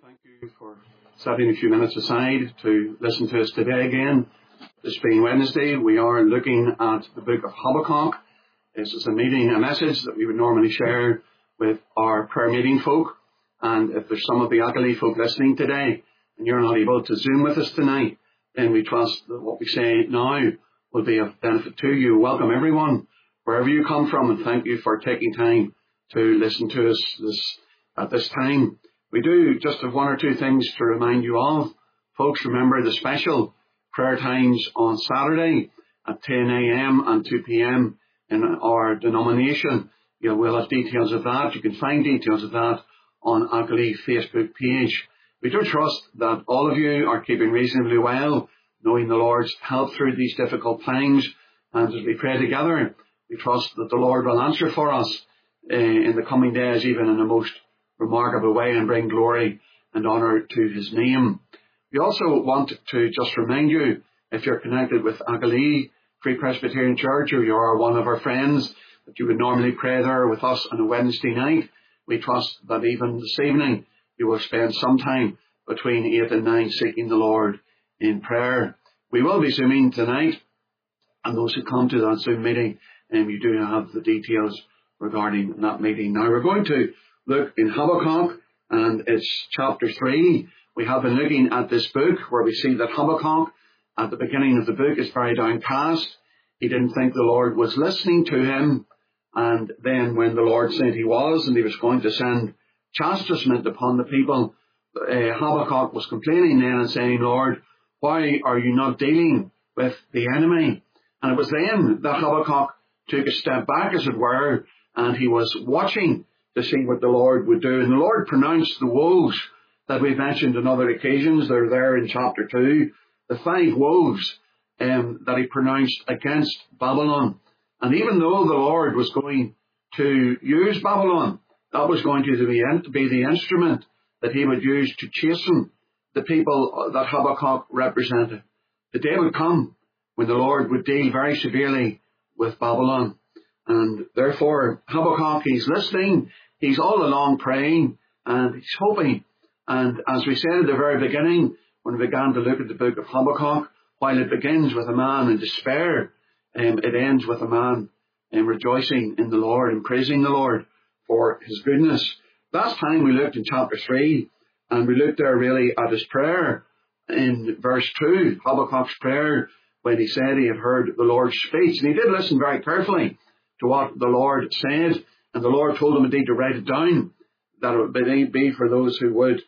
Thank you for setting a few minutes aside to listen to us today again. This being Wednesday, we are looking at the book of Habakkuk. This is a message that we would normally share with our prayer meeting folk. And if there's some of the Agalee folk listening today and you're not able to Zoom with us tonight, then we trust that what we say now will be of benefit to you. Welcome everyone, wherever you come from, and thank you for taking time to listen to us at this time. We do just have one or two things to remind you of. Folks, remember the special prayer times on Saturday at 10 a.m. and 2 p.m. in our denomination. We'll have details of that. You can find details of that on Agalee Facebook page. We do trust that all of you are keeping reasonably well, knowing the Lord's help through these difficult times. And as we pray together, we trust that the Lord will answer for us in the coming days, even in a most remarkable way, and bring glory and honour to his name. We also want to just remind you, if you're connected with Agalee Free Presbyterian Church, or you are one of our friends, that you would normally pray there with us on a Wednesday night. We trust that even this evening you will spend some time between 8 and 9 seeking the Lord in prayer. We will be Zooming tonight, and those who come to that Zoom meeting, you do have the details regarding that meeting. Now we're going to look in Habakkuk, and it's chapter 3. We have been looking at this book where we see that Habakkuk at the beginning of the book is very downcast. He didn't think the Lord was listening to him, and then when the Lord said he was, and he was going to send chastisement upon the people, Habakkuk was complaining then and saying, Lord, why are you not dealing with the enemy? And it was then that Habakkuk took a step back, as it were, and he was watching to see what the Lord would do. And the Lord pronounced the woes that we've mentioned on other occasions. They're there in chapter 2. The 5 woes that he pronounced against Babylon. And even though the Lord was going to use Babylon, that was going to be the instrument that he would use to chasten the people that Habakkuk represented. The day would come when the Lord would deal very severely with Babylon. And therefore, Habakkuk, he's listening, he's all along praying, and he's hoping. And as we said at the very beginning, when we began to look at the book of Habakkuk, while it begins with a man in despair, it ends with a man rejoicing in the Lord and praising the Lord for his goodness. Last time we looked in chapter 3, and we looked there really at his prayer in verse 2, Habakkuk's prayer, when he said he had heard the Lord's speech. And he did listen very carefully to what the Lord said, and the Lord told him indeed to write it down, that it would be for those who would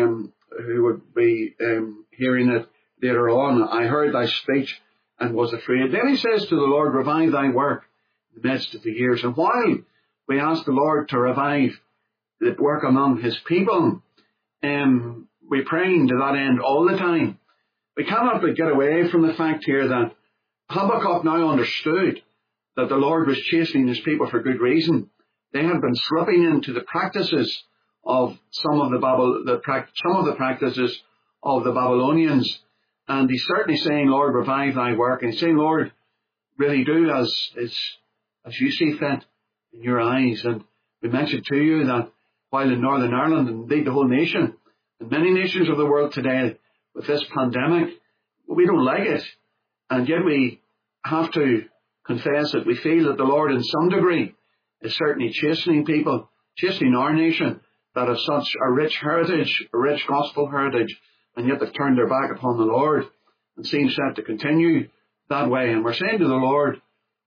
be hearing it later on. I heard thy speech and was afraid. Then he says to the Lord, revive thy work in the midst of the years. And while we ask the Lord to revive the work among his people, we're praying to that end all the time. We cannot but get away from the fact here that Habakkuk now understood that the Lord was chastening his people for good reason. They had been slipping into the practices of some of the practices of the Babylonians. And he's certainly saying, Lord, revive thy work. And he's saying, Lord, really do as you see fit in your eyes. And we mentioned to you that while in Northern Ireland, and indeed the whole nation, and many nations of the world today, with this pandemic, we don't like it. And yet we have to confess that we feel that the Lord in some degree is certainly chastening people, chastening our nation that have such a rich heritage, a rich gospel heritage, and yet they've turned their back upon the Lord and seem set to continue that way. And we're saying to the Lord,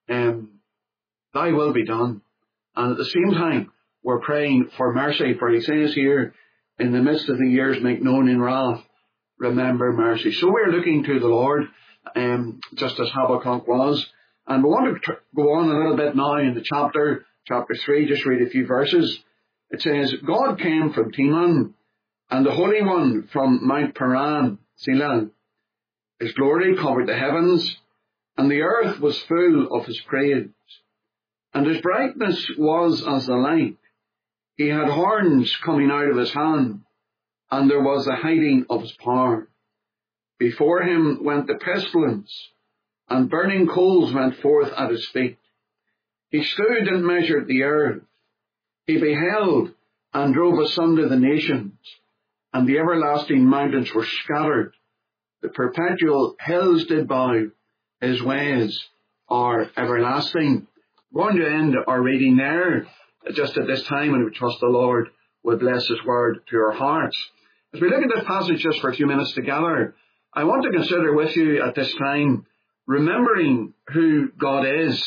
thy will be done. And at the same time, we're praying for mercy, for he says here, in the midst of the years make known in wrath, remember mercy. So we're looking to the Lord, just as Habakkuk was. And we want to go on a little bit now in the chapter 3, just read a few verses. It says, God came from Teman, and the Holy One from Mount Paran, Selah. His glory covered the heavens, and the earth was full of his praise. And his brightness was as the light. He had horns coming out of his hand, and there was a hiding of his power. Before him went the pestilence, and burning coals went forth at his feet. He stood and measured the earth. He beheld and drove asunder the nations. and the everlasting mountains were scattered. The perpetual hills did bow. His ways are everlasting. We're going to end our reading there just at this time, and we trust the Lord will bless His word to our hearts. As we look at this passage just for a few minutes together, I want to consider with you at this time remembering who God is.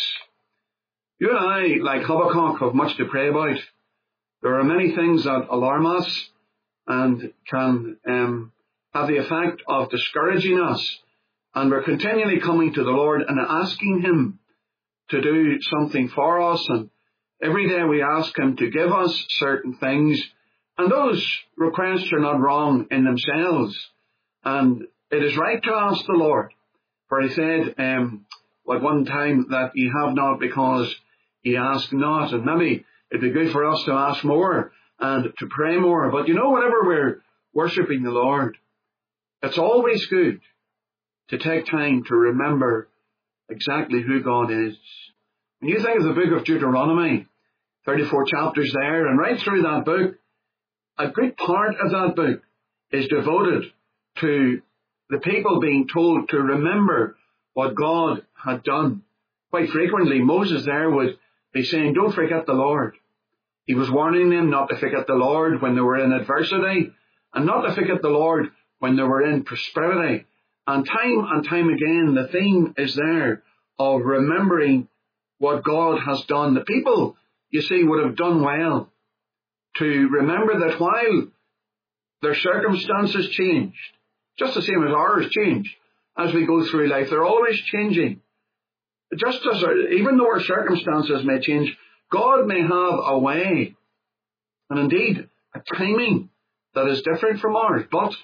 You and I, like Habakkuk, have much to pray about. There are many things that alarm us and can have the effect of discouraging us. And we're continually coming to the Lord and asking Him to do something for us. And every day we ask Him to give us certain things. And those requests are not wrong in themselves. And it is right to ask the Lord. For He said at one time that ye have not because ye ask not. And maybe it'd be good for us to ask more and to pray more. But you know, whenever we're worshipping the Lord, it's always good to take time to remember exactly who God is. When you think of the book of Deuteronomy, 34 chapters there, and right through that book, a good part of that book is devoted to the people being told to remember what God had done. Quite frequently, Moses there would be saying, don't forget the Lord. He was warning them not to forget the Lord when they were in adversity, and not to forget the Lord when they were in prosperity. And time again, the theme is there of remembering what God has done. The people, you see, would have done well to remember that while their circumstances changed, just the same as ours change as we go through life, they're always changing. Just as, even though our circumstances may change, God may have a way, and indeed a timing that is different from ours, but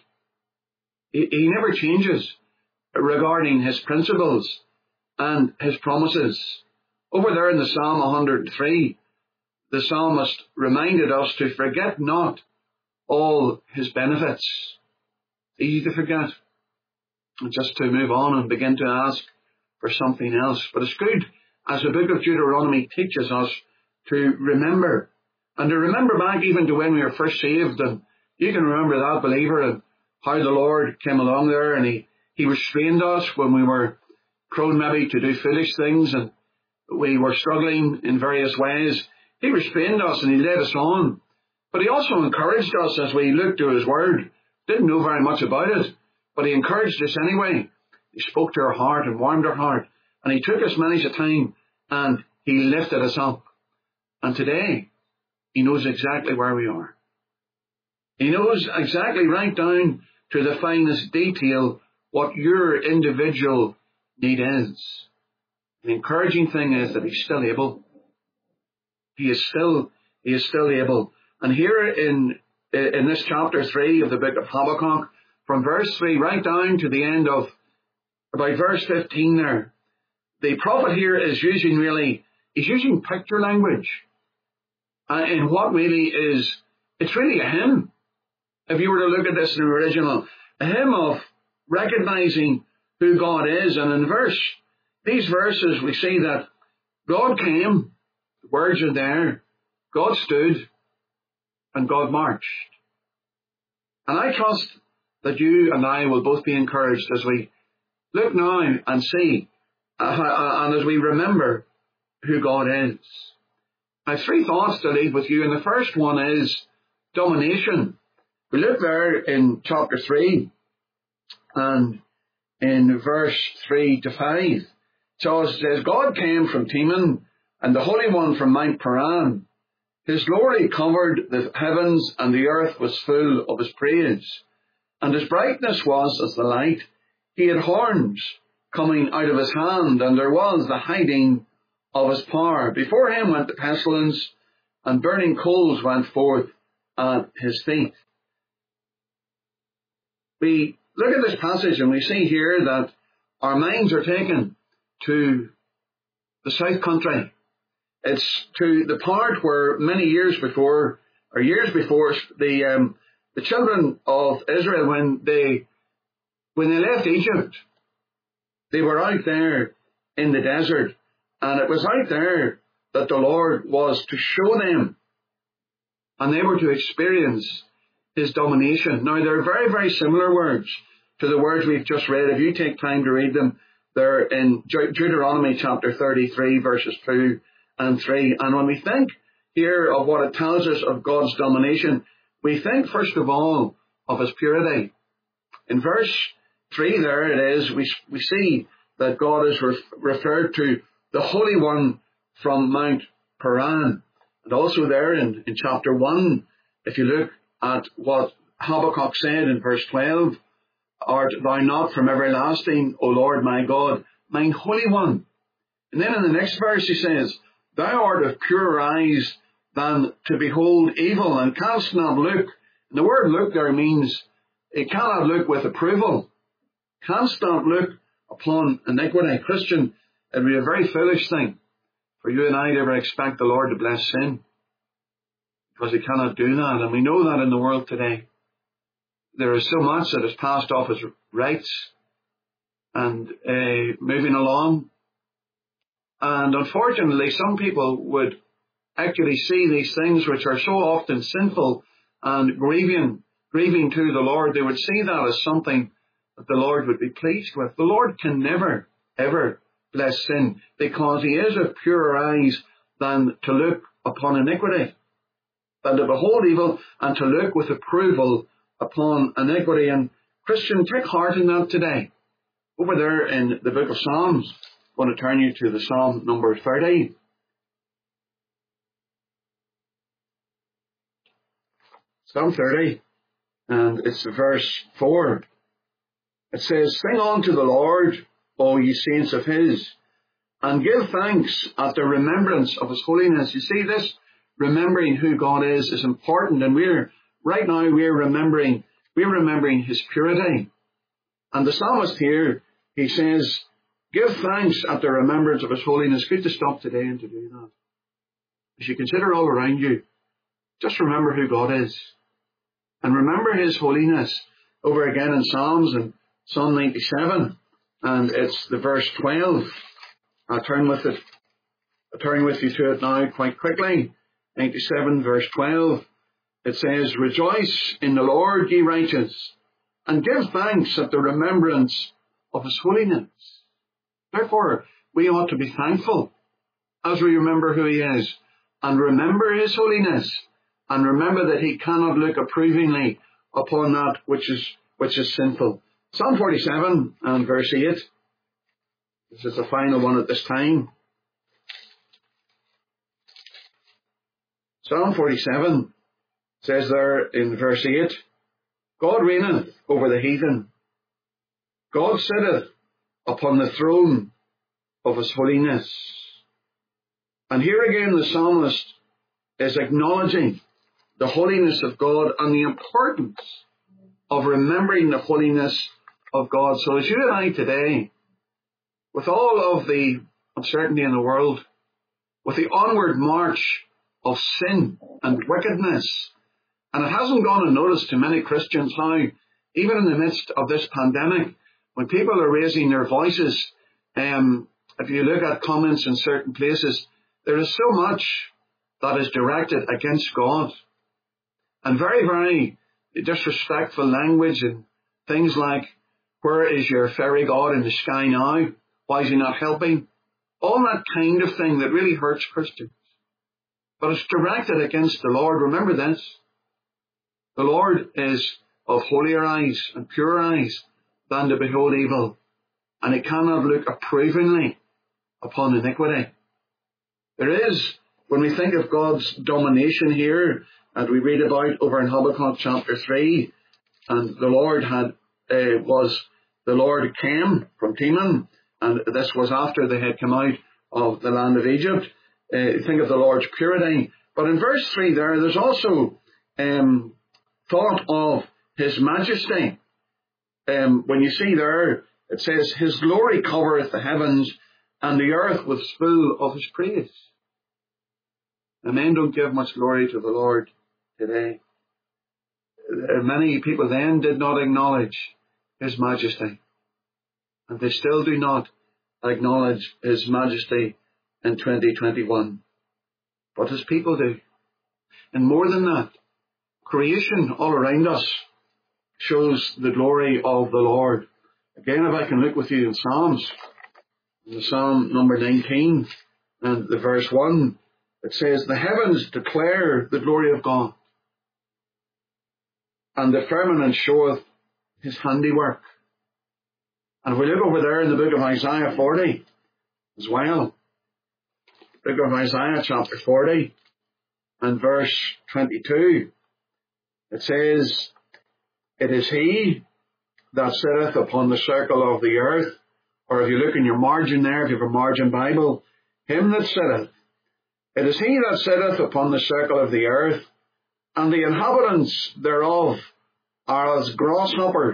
He never changes regarding His principles and His promises. Over there in the Psalm 103, the psalmist reminded us to forget not all His benefits. It's easy to forget, and just to move on and begin to ask for something else. But it's good, as the book of Deuteronomy teaches us, to remember, and to remember back even to when we were first saved. And you can remember that, believer, and how the Lord came along there, and He restrained us when we were prone maybe to do foolish things and we were struggling in various ways. He restrained us and He led us on. But He also encouraged us as we looked to His word. Didn't know very much about it, but He encouraged us anyway. He spoke to our heart and warmed our heart, and He took us many a time and He lifted us up. And today, He knows exactly where we are. He knows exactly right down to the finest detail what your individual need is. The encouraging thing is that He's still able. He is still able. And here in this chapter 3 of the book of Habakkuk, from verse 3 right down to the end of about verse 15 there, the prophet here is using picture language. In what really is, it's really a hymn. If you were to look at this in the original, a hymn of recognizing who God is. And in these verses, we see that God came, the words are there, God stood, and God marched. And I trust that you and I will both be encouraged as we look now and see, and as we remember who God is. I have 3 thoughts to leave with you, and the first one is domination. We look there in chapter 3, and in verse 3 to 5, so it says, God came from Teman, and the Holy One from Mount Paran. His glory covered the heavens, and the earth was full of His praise. And His brightness was as the light. He had horns coming out of His hand, and there was the hiding of His power. Before Him went the pestilence, and burning coals went forth at His feet. We look at this passage and we see here that our minds are taken to the south country. It's to the part where many years before, the children of Israel, when they left Egypt, they were out there in the desert, and it was out there that the Lord was to show them, and they were to experience his domination. Now, they're very, very similar words to the words we've just read. If you take time to read them, they're in Deuteronomy chapter 33, verses 2 and 3. And when we think here of what it tells us of God's domination, we think first of all of his purity. In verse 3 there it is, we see that God is referred to the Holy One from Mount Paran. And also there in chapter 1, if you look at what Habakkuk said in verse 12, art thou not from everlasting, O Lord my God, mine Holy One? And then in the next verse he says, thou art of purer eyes than to behold evil, and canst not look. And the word look there means it cannot look with approval. Canst not look upon iniquity. Christian, it would be a very foolish thing for you and I to ever expect the Lord to bless sin, because he cannot do that. And we know that in the world today, there is so much that is passed off as rights and moving along. And unfortunately, some people would actually see these things which are so often sinful and grieving to the Lord. They would see that as something that the Lord would be pleased with. The Lord can never, ever bless sin, because he is of purer eyes than to look upon iniquity, than to behold evil and to look with approval upon iniquity. And Christian, take heart in that today. Over there in the book of Psalms, I want to turn you to the Psalm number 30. Psalm 30, and it's verse 4. It says, sing unto the Lord, O ye saints of his, and give thanks at the remembrance of his holiness. You see, this remembering who God is important, and we're remembering his purity. And the psalmist here, he says, give thanks at the remembrance of his holiness. Good to stop today and to do that. As you consider all around you, just remember who God is. And remember his holiness. Over again in Psalms, in Psalm 97, and it's the verse 12. I'll turn with you to it now quite quickly. 97 verse 12. It says, rejoice in the Lord, ye righteous, and give thanks at the remembrance of his holiness. Therefore, we ought to be thankful as we remember who he is, and remember his holiness, and remember that he cannot look approvingly upon that which is sinful. Psalm 47 and verse 8. This is the final one at this time. Psalm 47 says there in verse 8, God reigneth over the heathen. God sitteth upon the throne of his holiness. And here again the psalmist is acknowledging the holiness of God and the importance of remembering the holiness of God. So as you and I today, with all of the uncertainty in the world, with the onward march of sin and wickedness, and it hasn't gone unnoticed to many Christians how, even in the midst of this pandemic, when people are raising their voices, if you look at comments in certain places, there is so much that is directed against God. And very, very disrespectful language and things like, where is your fairy god in the sky now? Why is he not helping? All that kind of thing that really hurts Christians. But it's directed against the Lord. Remember this. The Lord is of holier eyes and purer eyes than to behold evil, and he cannot look approvingly upon iniquity. There is, when we think of God's domination here, and we read about over in Habakkuk chapter 3, and the Lord came from Teman, and this was after they had come out of the land of Egypt. Think of the Lord's purity. But in verse 3 there's also thought of his majesty. When you see there, it says, his glory covereth the heavens, and the earth was full of his praise. And men don't give much glory to the Lord today. Many people then did not acknowledge his majesty, and they still do not acknowledge his majesty in 2021. But his people do. And more than that, creation all around us shows the glory of the Lord. Again, if I can look with you in Psalms, in Psalm number 19 and the verse 1, it says, the heavens declare the glory of God, and the firmament showeth his handiwork. And if we look over there in the book of Isaiah 40 as well, book of Isaiah chapter 40 and verse 22, it says, it is he that sitteth upon the circle of the earth, or if you look in your margin there, if you have a margin Bible, him that sitteth, it is he that sitteth upon the circle of the earth, and the inhabitants thereof are as grasshoppers,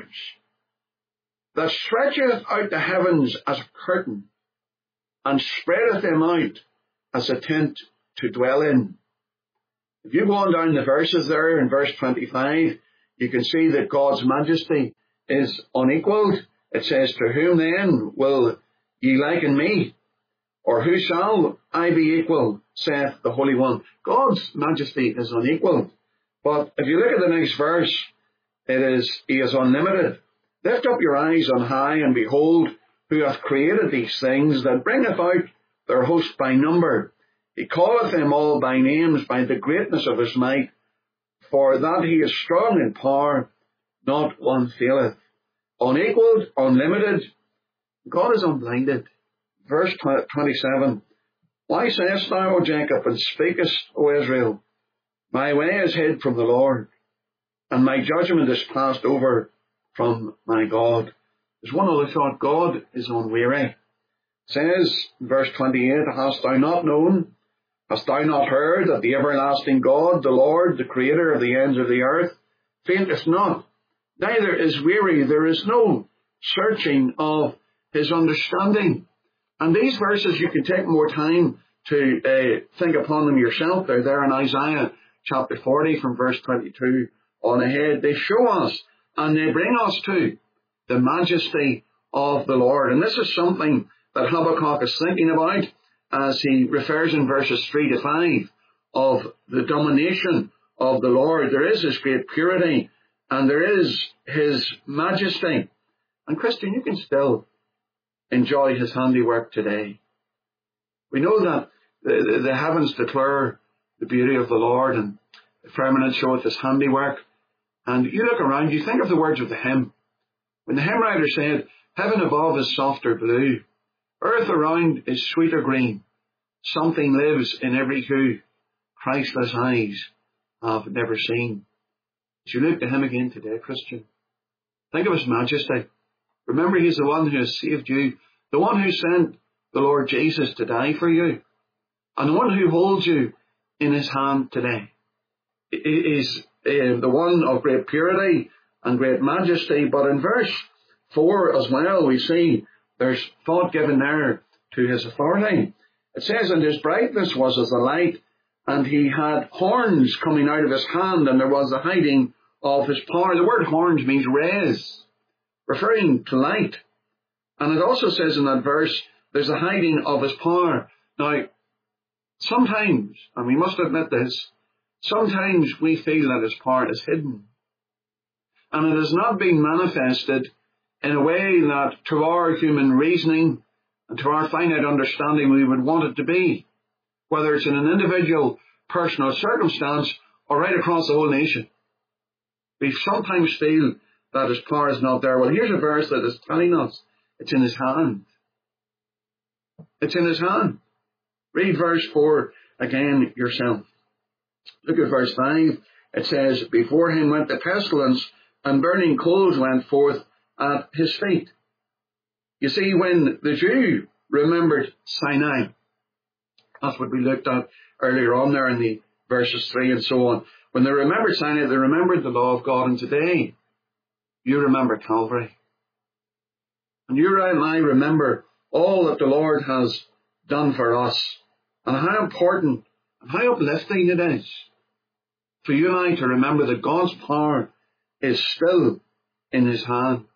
that stretcheth out the heavens as a curtain, and spreadeth them out as a tent to dwell in. If you go on down the verses there in verse 25, you can see that God's majesty is unequalled. It says, to whom then will ye liken me? Or who shall I be equal, saith the Holy One. God's majesty is unequalled. But if you look at the next verse, he is unlimited. Lift up your eyes on high, and behold, who hath created these things, that bringeth out their host by number. He calleth them all by names, by the greatness of his might. For that he is strong in power, not one faileth. Unequalled, unlimited, God is unblinded. Verse 27, why sayest thou, O Jacob, and speakest, O Israel, my way is hid from the Lord, and my judgment is passed over from my God. There's one other thought, God is unweary. It says, verse 28, hast thou not known, hast thou not heard, that the everlasting God, the Lord, the creator of the ends of the earth, fainteth not, neither is weary, there is no searching of his understanding. And these verses, you can take more time to think upon them yourself. They're there in Isaiah chapter 40 from verse 22 on ahead. They show us and they bring us to the majesty of the Lord. And this is something that Habakkuk is thinking about as he refers in verses 3 to 5 of the domination of the Lord. There is his great purity and there is his majesty. And Christian, you can still enjoy his handiwork today. We know that the heavens declare the beauty of the Lord, and the firmament showeth his handiwork. And you look around, you think of the words of the hymn. When the hymn writer said, heaven above is softer blue, earth around is sweeter green, something lives in every hue, Christless eyes have never seen. As you look to him again today, Christian, think of his majesty. Remember, he's the one who has saved you, the one who sent the Lord Jesus to die for you, and the one who holds you in his hand today. Is the one of great purity and great majesty. But in verse 4 as well, we see there's thought given there to his authority. It says, and his brightness was as the light, and he had horns coming out of his hand, and there was a hiding of his power. The word horns means rays, referring to light. And it also says in that verse, there's a hiding of his power. Now, sometimes, and we must admit this, sometimes we feel that his power is hidden. And it has not been manifested in a way that to our human reasoning and to our finite understanding we would want it to be. Whether it's in an individual, personal circumstance or right across the whole nation. We sometimes feel that his power is not there. Well, here's a verse that is telling us it's in his hand. It's in his hand. Read verse 4 again yourself. Look at verse 5. It says, before him went the pestilence, and burning coals went forth at his feet. You see, when the Jew remembered Sinai, that's what we looked at earlier on there in the verses 3 and so on. When they remembered Sinai, they remembered the law of God. And today, you remember Calvary. And you and I remember all that the Lord has done for us. And how important and how uplifting it is for you and I to remember that God's power is still in his hand.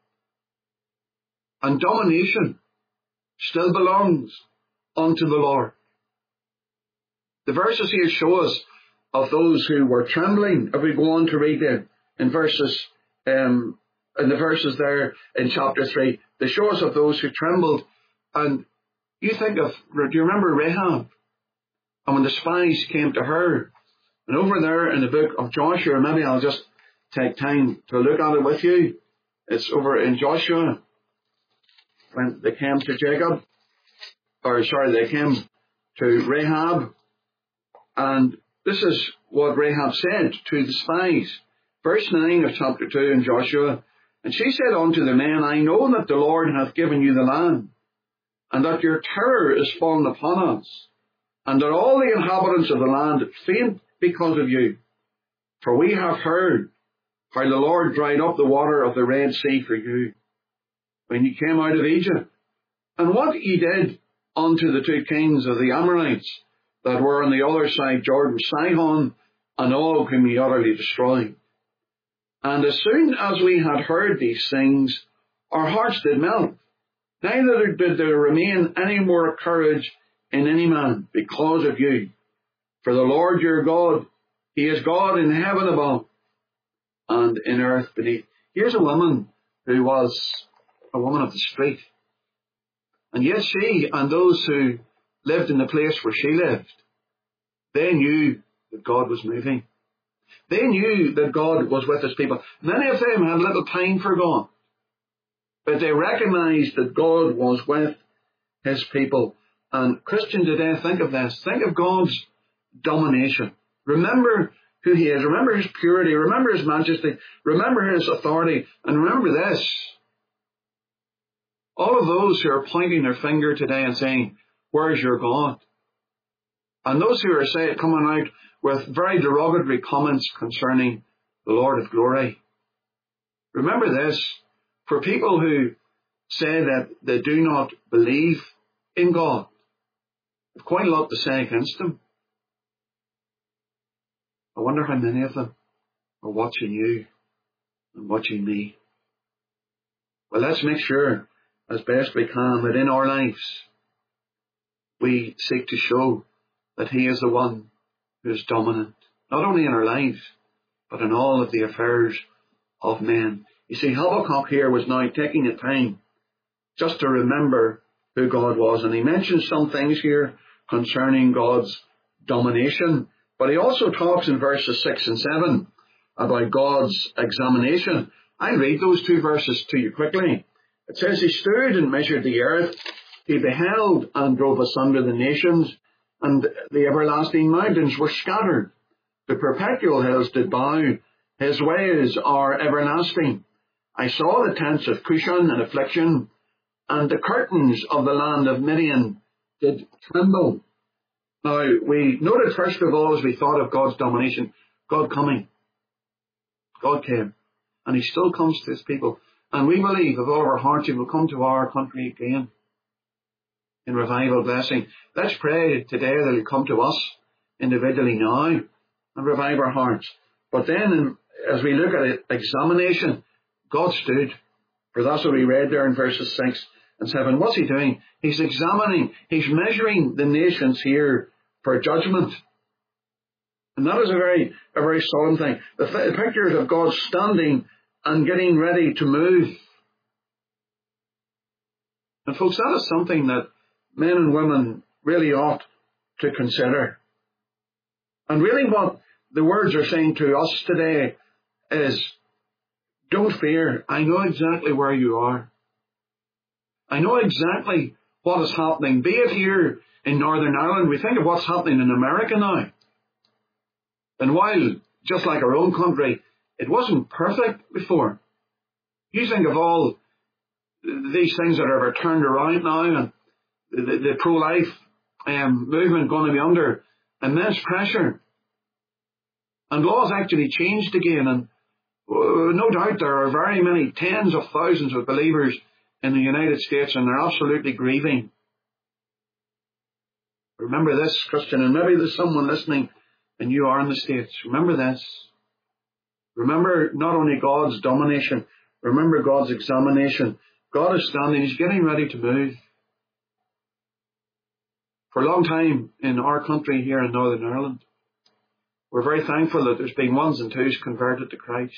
And domination still belongs unto the Lord. The verses here show us of those who were trembling. If we go on to read it in the verses there in chapter 3, they show us of those who trembled. And you think of, do you remember Rahab? And when the spies came to her, and over there in the book of Joshua, maybe I'll just take time to look at it with you. It's over in Joshua, when they came to they came to Rahab, and this is what Rahab said to the spies. Verse 9 of chapter 2 in Joshua, and she said unto the men, I know that the Lord hath given you the land, and that your terror is fallen upon us, and that all the inhabitants of the land faint because of you. For we have heard how the Lord dried up the water of the Red Sea for you, when you came out of Egypt, and what ye did unto the two kings of the Amorites that were on the other side Jordan, Sihon and Og, whom ye utterly destroyed. And as soon as we had heard these things, our hearts did melt, neither did there remain any more courage in any man because of you. For the Lord your God, he is God in heaven above and in earth beneath. Here's a woman who was a woman of the street. And yet she and those who lived in the place where she lived, they knew that God was moving. They knew that God was with his people. Many of them had little time for God, but they recognized that God was with his people. And Christian today, think of this. Think of God's domination. Remember who he is. Remember his purity. Remember his majesty. Remember his authority. And remember this. All of those who are pointing their finger today and saying, where's your God? And those who are coming out with very derogatory comments concerning the Lord of glory. Remember this. For people who say that they do not believe in God, have quite a lot to say against him. I wonder how many of them are watching you and watching me. Well, let's make sure, as best we can, that in our lives we seek to show that he is the one who is dominant, not only in our lives, but in all of the affairs of men. You see, Habakkuk here was now taking the time just to remember who God was. And he mentions some things here concerning God's domination. But he also talks in verses 6 and 7 about God's examination. I'll read those two verses to you quickly. It says, he stood and measured the earth. He beheld and drove asunder the nations, and the everlasting mountains were scattered. The perpetual hills did bow. His ways are everlasting. I saw the tents of Cushan in affliction, and the curtains of the land of Midian did tremble. Now, we noted first of all, as we thought of God's domination, God coming. God came, and he still comes to his people. And we believe with all of our hearts he will come to our country again in revival blessing. Let's pray today that he'll come to us individually now and revive our hearts. But then, as we look at it, examination, God stood. For that's what we read there in verses 6 and 7. What's he doing? He's examining, he's measuring the nations here for judgment. And that is a very solemn thing. The pictures of God standing and getting ready to move. And folks, that is something that men and women really ought to consider. And really what the words are saying to us today is, don't fear. I know exactly where you are. I know exactly what is happening. Be it here in Northern Ireland, we think of what's happening in America now. And while, just like our own country, it wasn't perfect before. You think of all these things that are turned around now, and the pro-life movement going to be under immense pressure. And laws actually changed again, and no doubt there are very many tens of thousands of believers in the United States, and they're absolutely grieving. Remember this, Christian, and maybe there's someone listening and you are in the States. Remember this. Remember not only God's domination, remember God's examination. God is standing, he's getting ready to move. For a long time in our country here in Northern Ireland, We're very thankful that there's been ones and twos converted to Christ.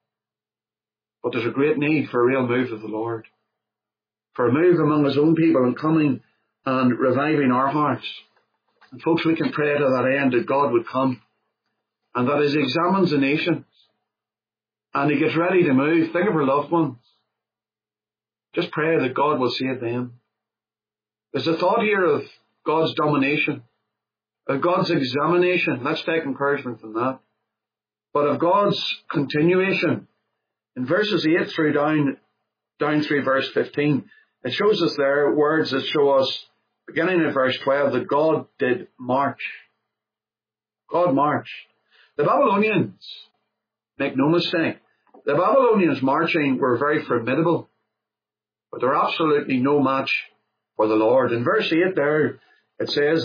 But there's a great need for a real move of the Lord. For a move among his own people and coming and reviving our hearts. And folks, we can pray to that end that God would come and that as he examines the nations and he gets ready to move, think of our loved ones. Just pray that God will save them. There's a thought here of God's domination, of God's examination. Let's take encouragement from that. But of God's continuation. In verses 8 through down through verse 15, it shows us there words that show us, beginning at verse 12, that God did march. God marched. The Babylonians, make no mistake, the Babylonians marching were very formidable, but they're absolutely no match for the Lord. In verse 8 there, it says,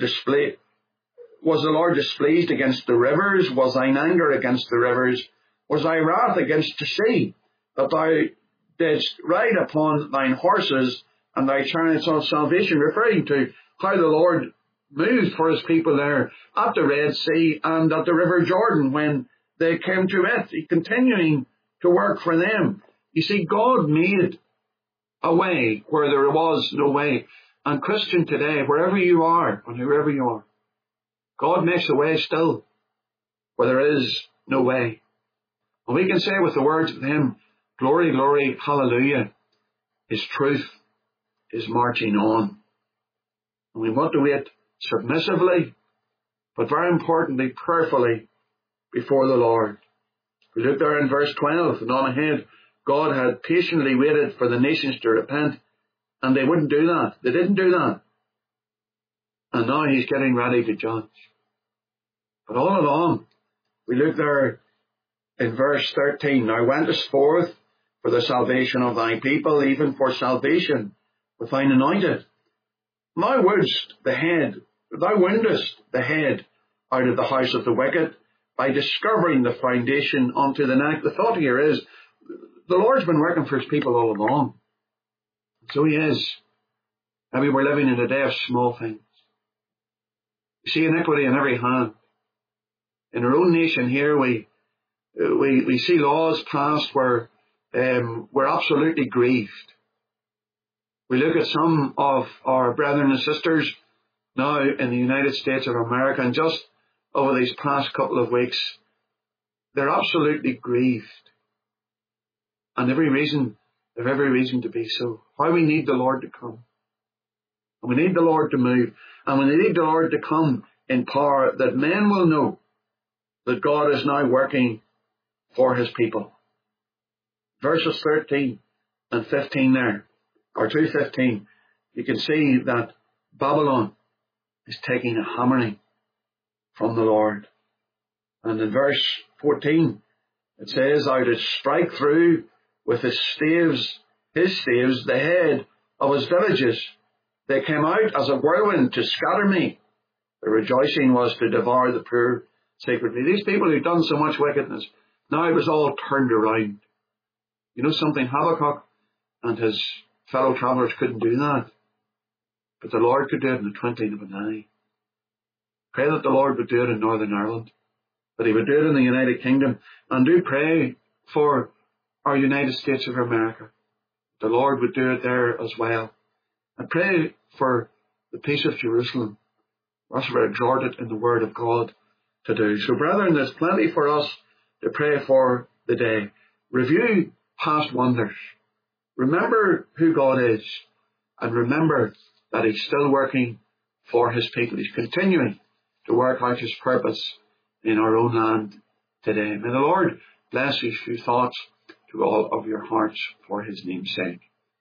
was the Lord displeased against the rivers? Was thine anger against the rivers? Was thy wrath against the sea, that thou didst ride upon thine horses and thy chariots of salvation? Referring to how the Lord moved for his people there at the Red Sea and at the River Jordan when they came to it. He continuing to work for them. You see, God made a way where there was no way. And Christian today, wherever you are and whoever you are, God makes a way still where there is no way. And we can say with the words of the hymn, glory, glory, hallelujah, his truth is marching on. And we want to wait submissively, but very importantly, prayerfully before the Lord. We look there in verse 12 and on ahead, God had patiently waited for the nations to repent, and they wouldn't do that. They didn't do that. And now he's getting ready to judge. But all along, we look there in verse 13, thou wentest forth for the salvation of thy people, even for salvation with thine anointed. Thou wouldest thou woundest the head out of the house of the wicked by discovering the foundation unto the neck. The thought here is, the Lord's been working for his people all along. So he is. Maybe we're living in a day of small things. You see iniquity in every hand. In our own nation here, we see laws passed where we're absolutely grieved. We look at some of our brethren and sisters now in the United States of America, and just over these past couple of weeks, they're absolutely grieved. And they've every reason to be so. How we need the Lord to come. And we need the Lord to move. And we need the Lord to come in power, that men will know that God is now working for his people. Verses 13 and 15 there, or 2:15, you can see that Babylon is taking a hammering from the Lord. And in verse 14, it says, thou didst strike through with his staves, the head of his villages. They came out as a whirlwind to scatter me. The rejoicing was to devour the poor secretly. These people who'd done so much wickedness, now it was all turned around. You know something? Habakkuk and his fellow travellers couldn't do that. But the Lord could do it in the twinkling of an eye. Pray that the Lord would do it in Northern Ireland, that he would do it in the United Kingdom, and do pray for our United States of America. The Lord would do it there as well. And pray for the peace of Jerusalem. That's what we're exhorted in the Word of God to do. So brethren, there's plenty for us to pray for the day. Review past wonders. Remember who God is. And remember that he's still working for his people. He's continuing to work out his purpose in our own land today. May the Lord bless these few thoughts to all of your hearts for his name's sake.